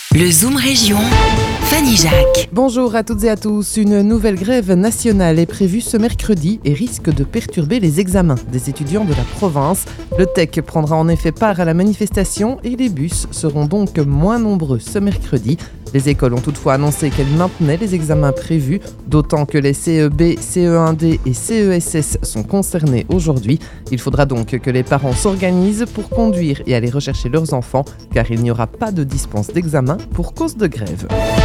Le Zoom Région, Fanny Jacques. Bonjour à toutes et à tous. Une nouvelle grève nationale est prévue ce mercredi et risque de perturber les examens des étudiants de la province. Le TEC prendra en effet part à la manifestation et les bus seront donc moins nombreux ce mercredi. Les écoles ont toutefois annoncé qu'elles maintenaient les examens prévus, d'autant que les CEB, CE1D et CESS sont concernés aujourd'hui. Il faudra donc que les parents s'organisent pour conduire et aller rechercher leurs enfants, car il n'y aura pas de dispense d'examen pour cause de grève.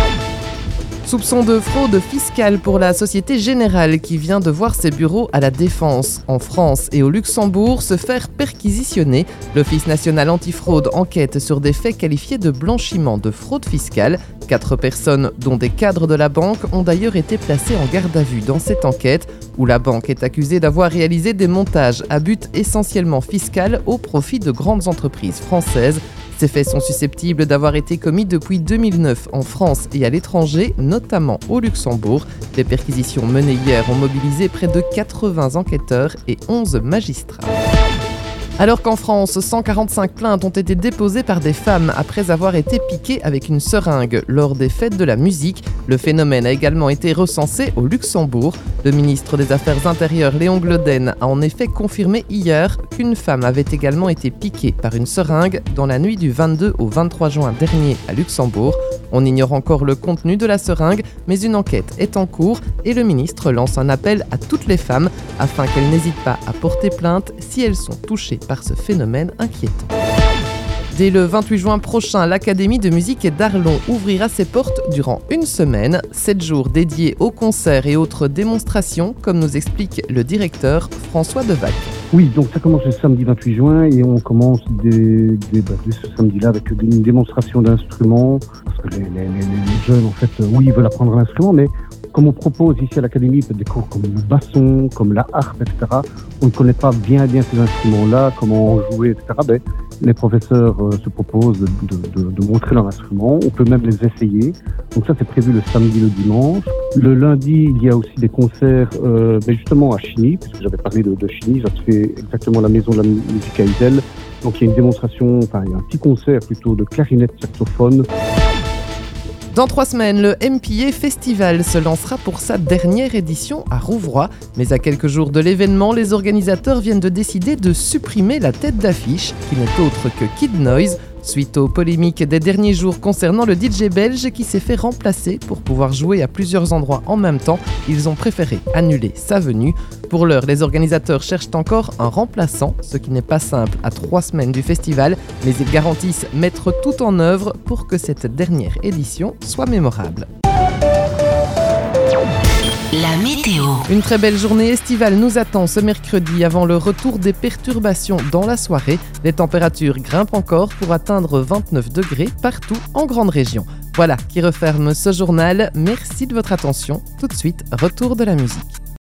Soupçon de fraude fiscale pour la Société Générale qui vient de voir ses bureaux à la Défense, en France et au Luxembourg, se faire perquisitionner. L'Office national antifraude enquête sur des faits qualifiés de blanchiment de fraude fiscale. 4 personnes, dont des cadres de la banque, ont d'ailleurs été placées en garde à vue dans cette enquête, où la banque est accusée d'avoir réalisé des montages à but essentiellement fiscal au profit de grandes entreprises françaises. Ces faits sont susceptibles d'avoir été commis depuis 2009 en France et à l'étranger, notamment au Luxembourg. Les perquisitions menées hier ont mobilisé près de 80 enquêteurs et 11 magistrats. Alors qu'en France, 145 plaintes ont été déposées par des femmes après avoir été piquées avec une seringue lors des fêtes de la musique. Le phénomène a également été recensé au Luxembourg. Le ministre des Affaires intérieures, Léon Gloden, a en effet confirmé hier qu'une femme avait également été piquée par une seringue dans la nuit du 22 au 23 juin dernier à Luxembourg. On ignore encore le contenu de la seringue, mais une enquête est en cours et le ministre lance un appel à toutes les femmes afin qu'elles n'hésitent pas à porter plainte si elles sont touchées par ce phénomène inquiétant. Dès le 28 juin prochain, l'Académie de musique d'Arlon ouvrira ses portes durant une semaine, 7 jours dédiés aux concerts et autres démonstrations, comme nous explique le directeur François Devac. Oui, donc ça commence le samedi 28 juin et on commence dès ce samedi-là avec une démonstration d'instruments, parce que les jeunes, en fait, oui, ils veulent apprendre l'instrument, mais comme on propose ici à l'Académie des cours comme le basson, comme la harpe, etc., on ne connaît pas bien ces instruments-là, comment jouer, etc. Ben, les professeurs se proposent de montrer leur instrument. On peut même les essayer. Donc ça, c'est prévu le samedi, le dimanche. Le lundi, il y a aussi des concerts justement à Chigny, puisque j'avais parlé de Chigny. Ça se fait exactement à la maison de la musique à Isel. Donc il y a une démonstration, il y a un petit concert plutôt de clarinette saxophone. Dans 3 semaines, le MPA Festival se lancera pour sa dernière édition à Rouvroy. Mais à quelques jours de l'événement, les organisateurs viennent de décider de supprimer la tête d'affiche, qui n'est autre que Kid Noise, suite aux polémiques des derniers jours concernant le DJ belge qui s'est fait remplacer pour pouvoir jouer à plusieurs endroits en même temps. Ils ont préféré annuler sa venue. Pour l'heure, les organisateurs cherchent encore un remplaçant, ce qui n'est pas simple à 3 semaines du festival, mais ils garantissent mettre tout en œuvre pour que cette dernière édition soit mémorable. La météo. Une très belle journée estivale nous attend ce mercredi avant le retour des perturbations dans la soirée. Les températures grimpent encore pour atteindre 29 degrés partout en grande région. Voilà qui referme ce journal. Merci de votre attention. Tout de suite, retour de la musique.